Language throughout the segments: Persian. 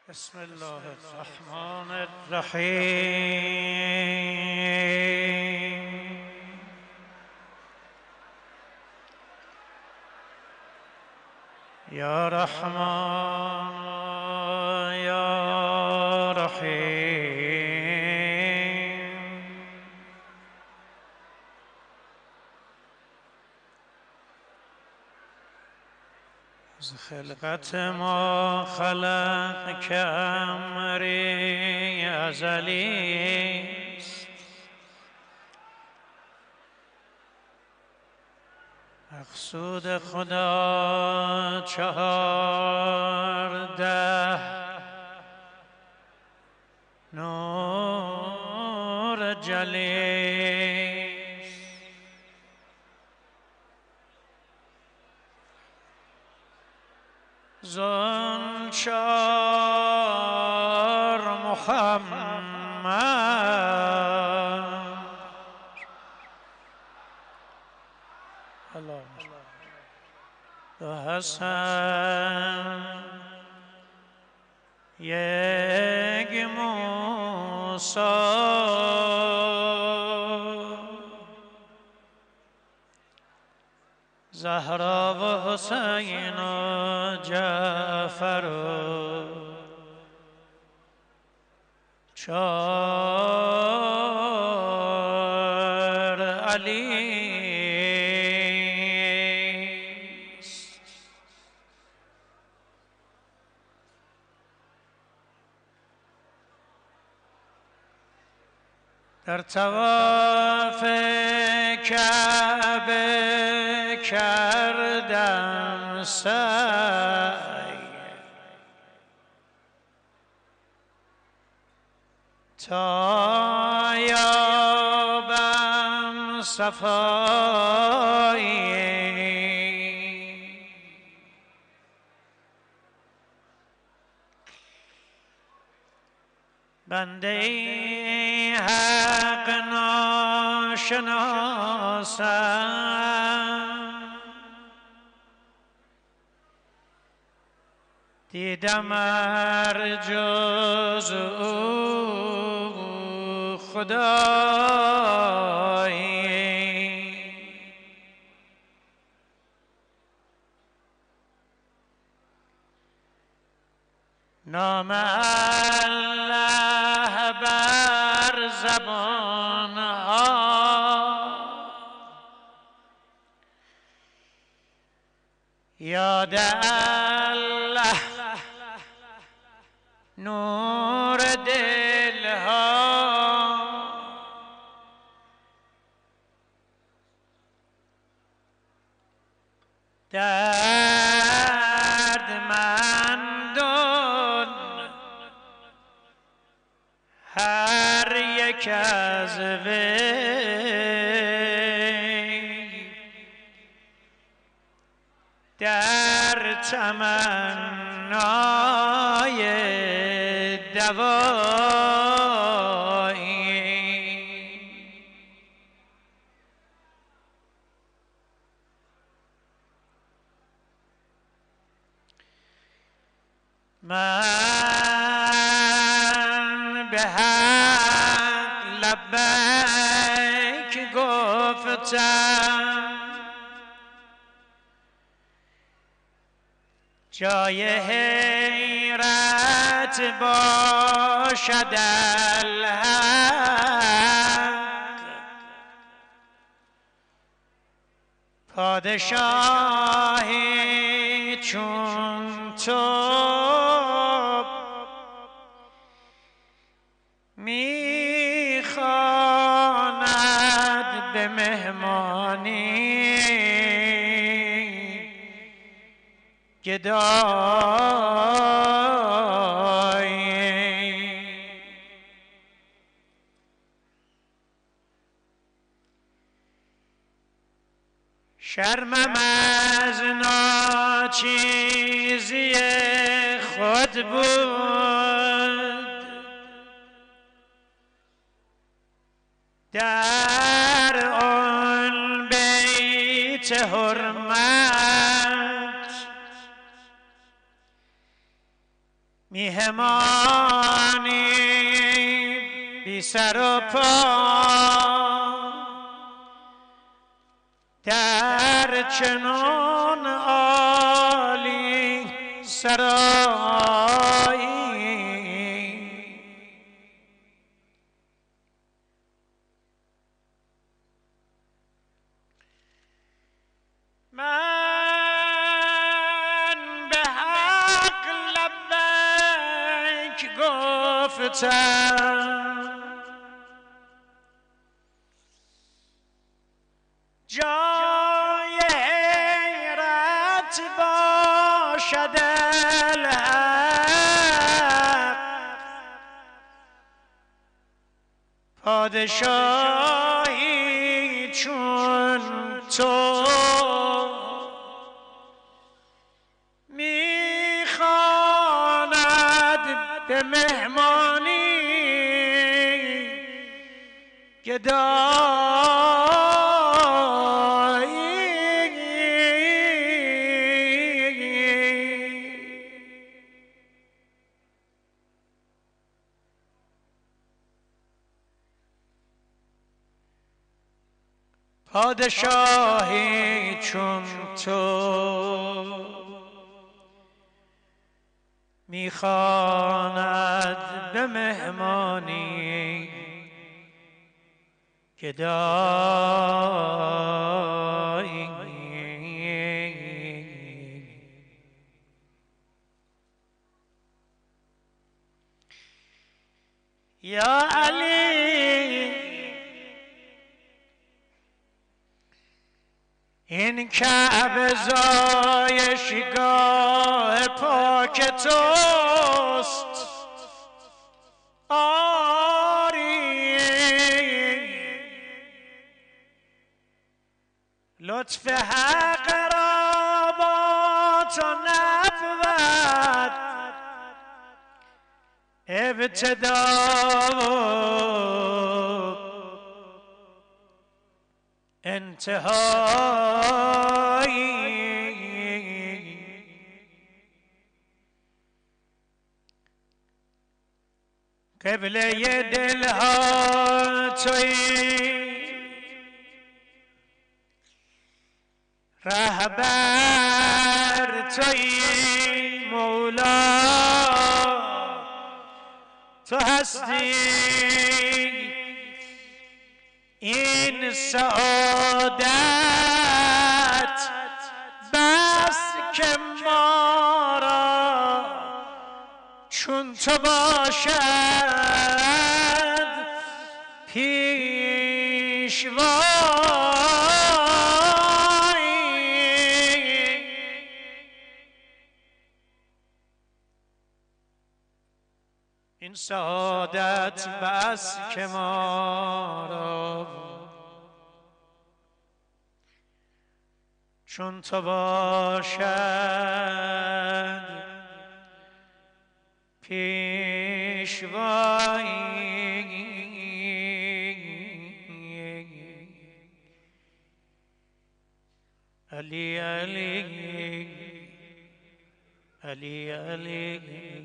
بسم الله الرحمن الرحیم. یا رحمان یا رحیم. از خلقت ما خلق که امری ازلی است، مقصود خدا 14 نور جلی. زنچار محمد و حسن یک موسی، زهرا و حسین و جعفر و 4 علی است. در طواف کعبه کردم سعی تا یابم صفایی. بنده حق ناشناسم، دیدم ار جز او خدایی. نام الله بر زبان ها، یاد الله نور دل ها. دردمندان هر یک از وی در تمنای دوایی. من به حق لبیک گفتم، جای حیرت باشد الحق. پادشاهی چون تو میخواند به مهمانی، گدایی. شرمم از ناچیزی خود بود، در آن بیت حرمت میهمانی بی سر و پا در چنان عالی سرایی من به حق لبیک گفتم جای حیرت باشد الحق پادشاهی چون تو میخواند به مهمانی پادشاهی چون تو میخواند به مهمانی گدایی یا علی این کعبه زایشگاه پاک توست آری لطف حق را با تو نبود ابتدا انتهایی قبله دلها تویی رهبر تویی مولا تو هستی این سعادت بس که ما را چون تو باشد پیشوای این سعادت بس که ما را چون تو باشد پیشوایی علی علی علی علی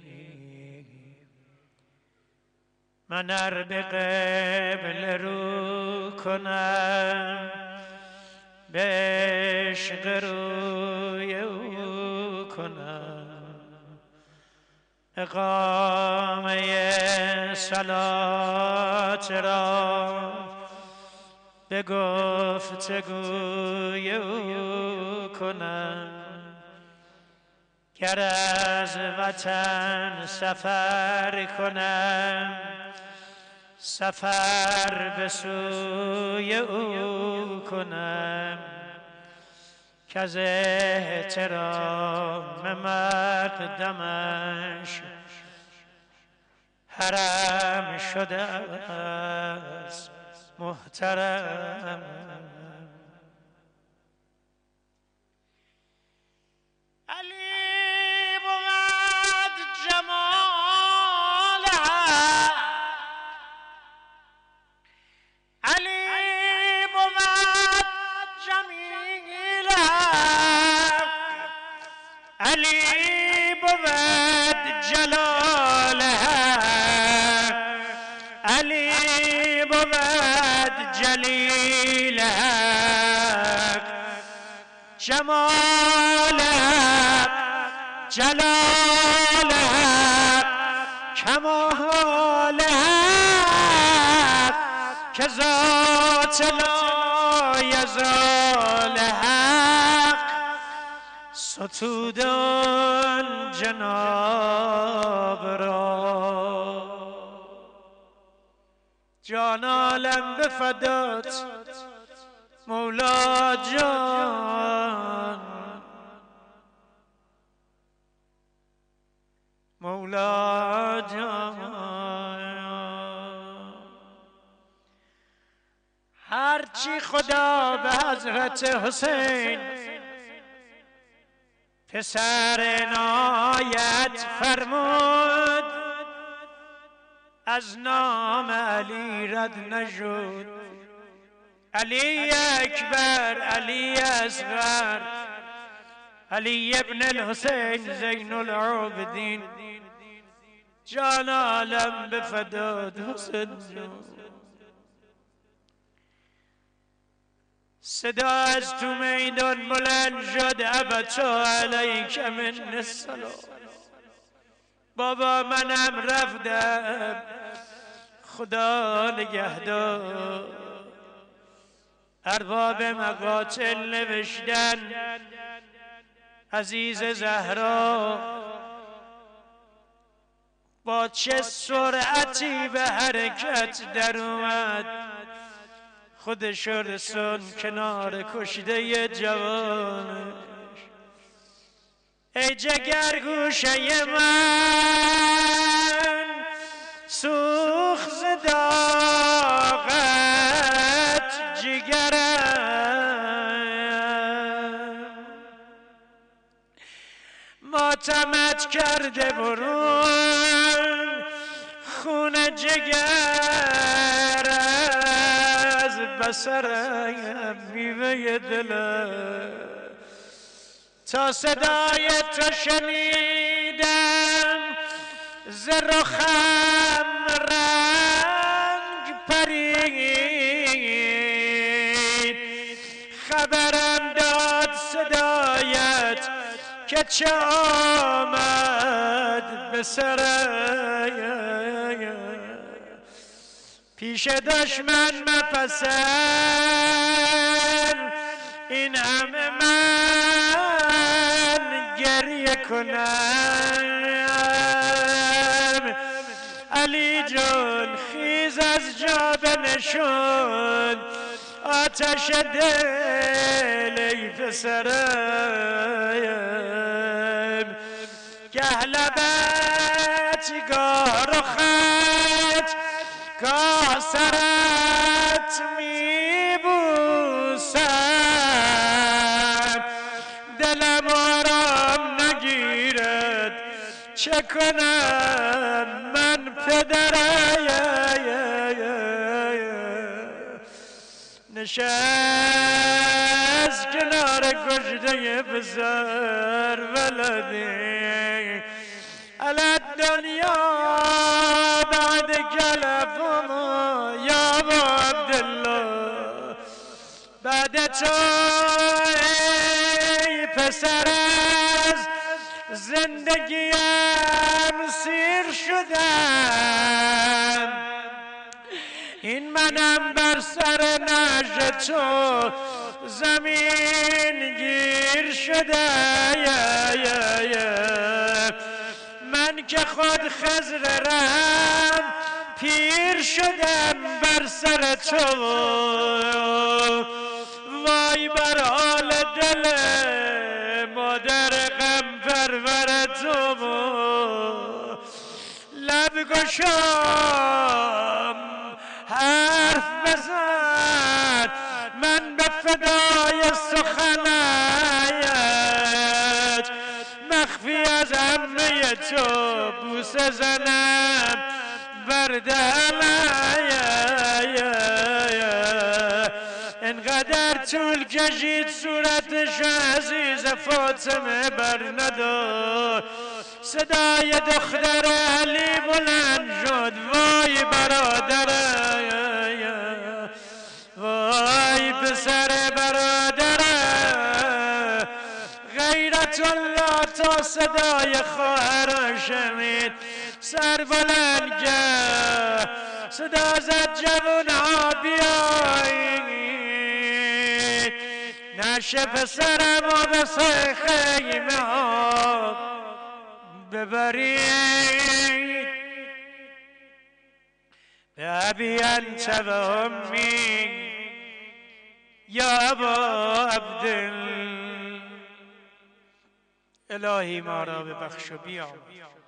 من ار به قبله رو کنم به عشق روی او کنم اقامه صلات را به گفتگوی او کنم گر از وطن سفر کنم سفر به سوی او کنم کز احترام مقدمش حرم شده است محترم علی بود جمالش علی بود جمیلش علی بود جلال جلیل حق جمال حق جلال حق کمال حق که ذات لا یزال حق ستود آن جناب را. جان عالم به فدات مولا جان، مولا جان. هرچی خدا به حضرت حسین پسر عنایت فرمود، از نام علی رد نشد. علی اکبر، علی اصغر، علی ابن الحسین زین العابدین، جان عالم به فدات حسین. صدا از تو میدان بلند شد، ابا علیک من السلام. بابا منم رفتم، خدا نگهدار. ارباب مقاتل نوشتن عزیز زهرا با چه سرعتی به حرکت در اومد، خودش رسون کنار کشته جوانش. ای جگر گوشه من سوخت ز داغت جگرم، ماتمت کرده برون خون جگر از بسرم میوه دلم. تا صدای تو شنیدم ز رخم رنگ پرید، خبرم داد صدایت که چه آمد به سرم. پیش دشمن مپسند این همه من گریه کنم. علی جان خیز از جا بنشون، آتش دل ای پسرم. گه لبت گاه رخت گاه سرت میبوسم، دلم آرام نگیرد چه کنم من پدرم. نشست کنار کشته پسر ولدی على الدنیا بعد کلفما یا ابا عبدالله. بعد تو ای پسر از زندگیم سیر شدم، این منم بر سر نعش تو زمین گیر شده. من که خود خضر رم پیر شدم بر سر تو، وای بر حال دل مادر غم پرور تو. لب گشام حرف بزن من به فدای سخنت، مخفی از همه تو بوسه زنم بر دهنت. انقدر طول کشید صورتش عزیز فاطمه بر ندار، صدای دختر علی بلند شد وای برادرم، صدای خواهر شنید سر بلند کرد صدا زد جوون ها بیایید نشه پسرم و به خیمه ها ببرید به ابی انت و امی یا ابا عبدالله الهی ما را ببخش و بیامرز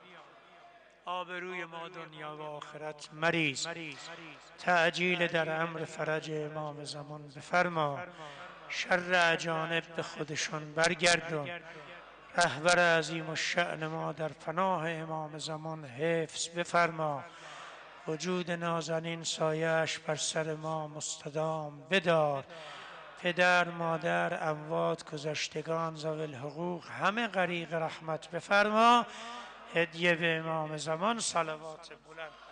آبروی ما دنیا و آخرت مریز تعجیل در امر فرج امام زمان بفرما شر اجانب به خودشون برگردون رهبر عظیم الشأن ما در پناه امام زمان حفظ بفرما وجود نازنین سایه‌اش بر سر ما مستدام بدار پدر مادر اموات گذشتگان ذوی الحقوق همه غریق رحمت بفرما هدیه به امام زمان صلوات بلند